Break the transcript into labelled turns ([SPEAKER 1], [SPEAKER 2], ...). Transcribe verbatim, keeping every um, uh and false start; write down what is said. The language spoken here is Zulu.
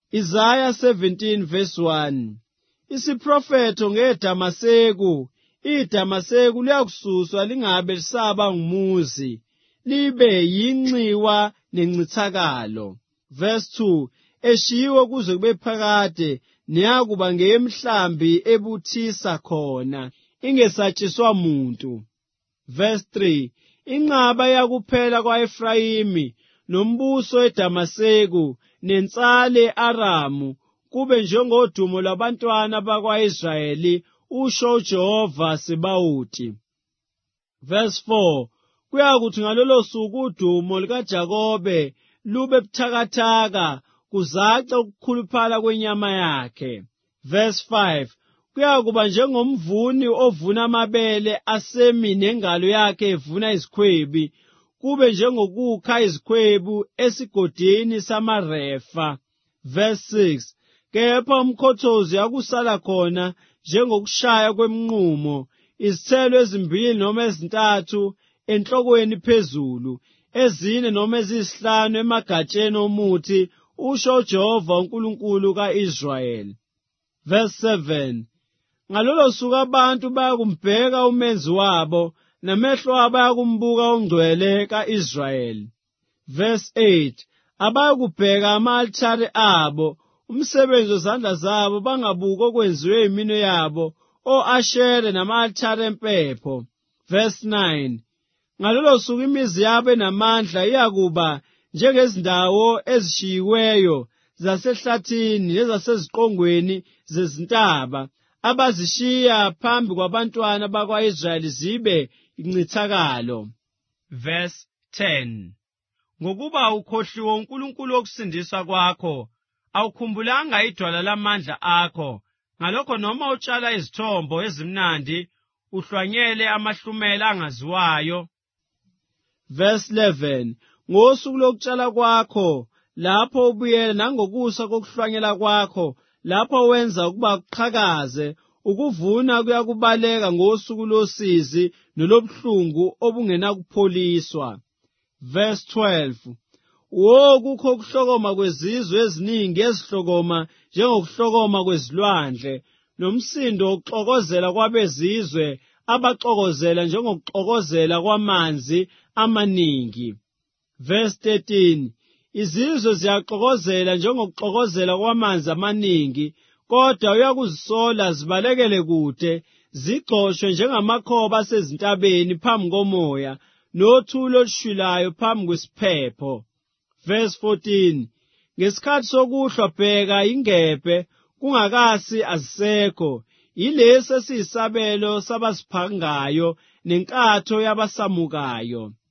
[SPEAKER 1] Isaiah seventeen verse one. Isiprofetho ngeDamaseku, iDamaseku liyakususwa lingabe lisaba ngumuzi, libe yinxiwa nencithakalo. Verse two. Eshiwe kuze kube phakade, niyakuba ngeyemhlambi ebuthisa khona, ingesatshiswa muntu. Verse three. Inqaba yakuphela kwa-Efrayimi, nombuso eDamaseku, nensale Aramu, kube njengodumo lwabantwana bakwa-Israyeli, usho uJehova Sebawuti. Verse four. Kuyakuthi ngalolo suku udumo lukaJakobe lube buthakathaka, kuzace ukukhuluphala kwenyama yakhe. Verse five. Kuyakuba njengomvuni ovuna amabele asemi nengalo yakhe evuna izikhwebi, kube njengokukha izikhwebu esigodini samaRefa. Verse six. Kepha umkhothozi akusala khona njengokushaya kwemnqumo, izithelo ezimbili noma ezintathu enhlokweni phezulu, ezine noma eziyisihlanu emagatsheni omuthi, usho uJehova uNkulunkulu ka-Israyeli. Verse seven. Ngalolo suku abantu bayakumbheka umenzi wabo, namehlo abo ayakumbuka ongcwele ka-Israyeli. Verse eight. Abayakubheka ama-alithare abo, umsebenzi wezandla zabo, bangabuki okwenziwe imino yabo, o-Ashere nama-alithare empepho. Verse nine. Ngalolo suku imizi yabo enamandla iyakuba njengezindawo ezishiyiweyo zasehlathini nezaseziqongweni zezintaba, abazishiya phambi kwabantwana bakwa-Israyeli zibe incithakalo. Verse ten. Ngokuba ukhohliwe uNkulunkulu wokusindiswa kwakho, awukhumbulanga idwala lamandla akho, ngalokho noma utshala izithombo ezimnandi, uhlwanyele amahlumela angaziwayo. Verse eleven. Ngosuku lokutshala kwakho, lapho ubuyela nangokusa kokuhlwanyela kwakho, lapho wenza ukuba kuqhakaze, ukuvuna kuyakubaleka ngosuku losizi nolobuhlungu obungenakupholiswa. Verse twelve. Wo kukho ukuhlokoma kwezizwe eziningi ezihlokoma njengokuhlokoma kwezilwandle, nomsindo wokuxokozela kwabezizwe abaxokozela njengokuxokozela kwamanzi amaningi. Verse thirteen. Izizwe ziyaxokozela njengokuxokozela kwamanzi amaningi, kodwa uyakuzisola zibalekele kude, zigxoshwe njengamakhoba asezintabeni phambi komoya, nothulo olushwilayo phambi kwesiphepho. Verse fourteen. Ngesikhathi sokuhlwa bheka ingebhe, kungakasi azisekho, yilesi esiyisabelo sabasiphangayo nenkatho yabasamukayo.